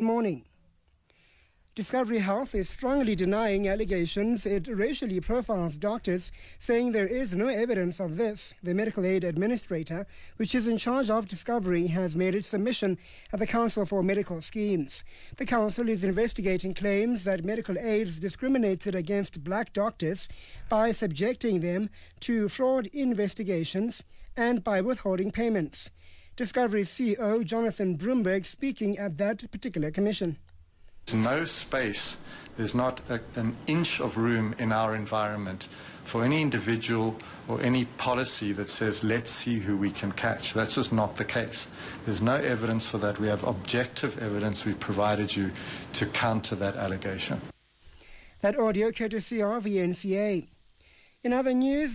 morning. Discovery Health is strongly denying allegations it racially profiles doctors, saying there is no evidence of this. The medical aid administrator, which is in charge of Discovery, has made its submission at the Council for Medical Schemes. The council is investigating claims that medical aids discriminated against black doctors by subjecting them to fraud investigations and by withholding payments. Discovery CEO Jonathan Broomberg speaking at that particular commission. There's no space, there's not an inch of room in our environment for any individual or any policy that says, let's see who we can catch. That's just not the case. There's no evidence for that. We have objective evidence we've provided you to counter that allegation. That audio courtesy of the NCA. In other news,